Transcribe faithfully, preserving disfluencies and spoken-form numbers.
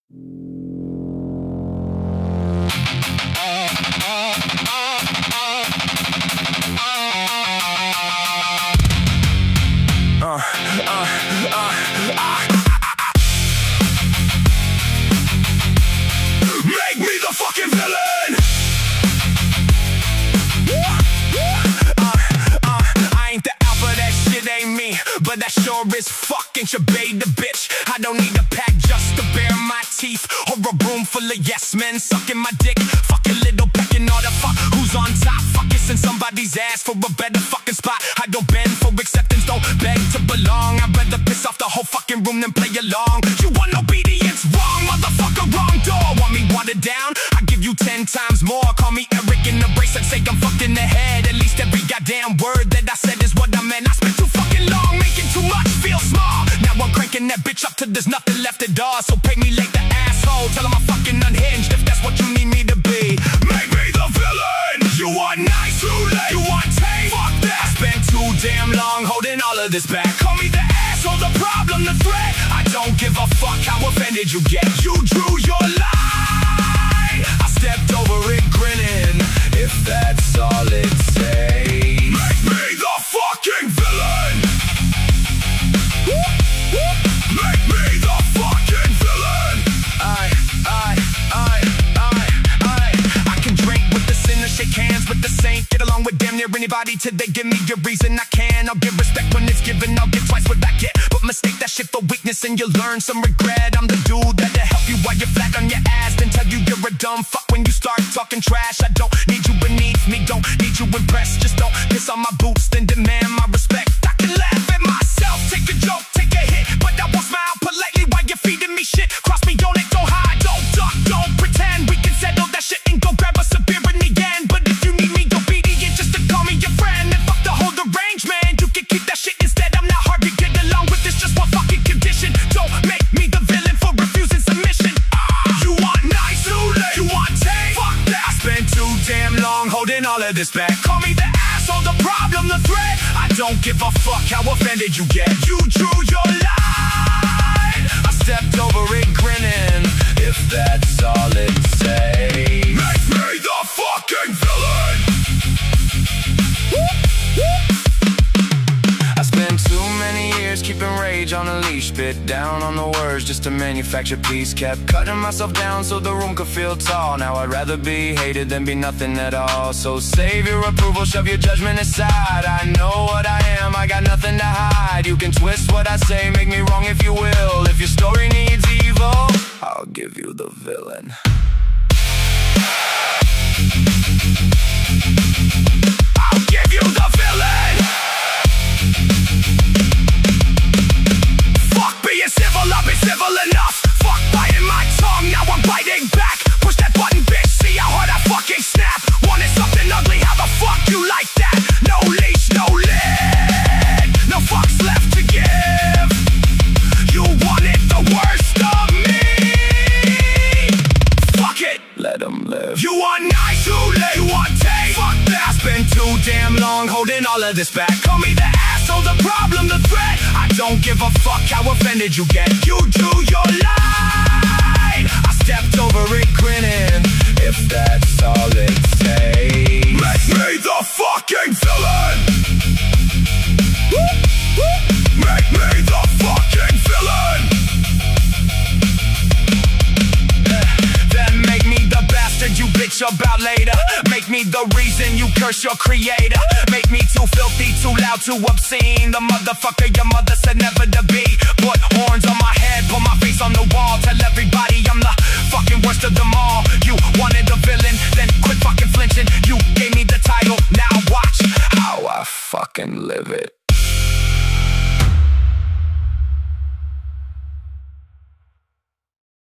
Uh, uh, uh, uh. Make me the fucking villain. Uh, uh, I ain't the alpha, that shit ain't me, but that sure is fucking Shabay the bitch. I don't need a pack just to bare my teeth, or a room full of yes men sucking my dick. Fucking little pecking all the fuck. Who's on top? Fuck kissing somebody's ass for a better fucking spot. I don't bend for acceptance, don't beg to belong. I'd rather piss off the whole fucking room than play along. You want obedience? Wrong, motherfucker, wrong door. Want me watered down? I give you ten times more. Call me Eric in the bracelet, say I'm fucked in the head. At least every goddamn word that I said is what I meant. I spent too fucking long making too much feel small. Now I'm cranking that bitch up till there's nothing left at all. So pay me like the asshole, tell him I'm fucking unhinged if that's what you need me to be. Make me the villain. You want nice, too late. You want tame, fuck that. I spent too damn long holding all of this back. Call me the asshole, the problem, the threat. I don't give a fuck how offended you get. You drew your line, I stepped over it grinning, if that's all it takes. Make me the fucking villain. Make me the fucking villain. I, I, I, I, I I can drink with the sinner, shake hands with the saint, get along with damn near anybody till they give me a reason I can. I'll give respect when it's given, I'll give twice what I get. But mistake that shit for weakness and you'll learn some regret. I'm the dude that'll help you while you're flat on your ass, then tell you you're a dumb fuck when you start talking trash. I don't need you beneath me, don't need you impressed. Just don't piss on my boots, then demand my respect. I can laugh at myself, take a joke, take a hit, but I won't smile politely while you're feeding me shit. Cross me on it, don't hide, don't duck, don't pretend. We can settle that shit and go grab us a beer in the end. But if you need me obedient just to call me your friend, then fuck the whole arrangement. You can keep that shit instead, I'm not hard to get along with. This just one fucking condition, don't make me the villain for refusing submission. You want nice, too late. You want tame, fuck that. I spent too damn long holding all of this back. Call me the asshole, the problem, the threat. I don't give a fuck how offended you get. You drew your line, I stepped over it grinning, if that's all it takes. Make me the fucking villain. I spent too many years keeping rage on a leash, bit down on the words just to manufacture peace. Kept cutting myself down so the room could feel tall. Now I'd rather be hated than be nothing at all. So save your approval, shove your judgment aside. I know what I am, I got nothing to hide. You can twist what I say, make me wrong if you will. If your story needs evil, I'll give you the villain. I'll give you the villain. Fuck being civil, I've been civil enough. Fuck biting my tongue, now I'm biting back. Push that button, bitch, see how hard I fucking snap. Wanted something ugly, how the fuck you like that? No leash, no lid, no fucks left to give. You wanted the worst of me. Fuck it, let them live. You want nice, too late. You want tame, fuck that. I spent too damn long holding all of this back. Call me the asshole, the problem, the threat. I don't give a fuck how offended you get. You drew your line, I stepped over it grinning, if that's all it takes. Make me the fucking villain. Make me the fucking villain. Then make me the bastard you bitch about later. Make me the reason you curse your creator. Make me too filthy, too loud, too obscene. The motherfucker your mother said never to be. Put horns on my head, put my face on the wall. Tell everybody I'm the fucking worst of them all. You wanted a villain, then quit fucking flinching. You gave me the title, now watch how I fucking live it.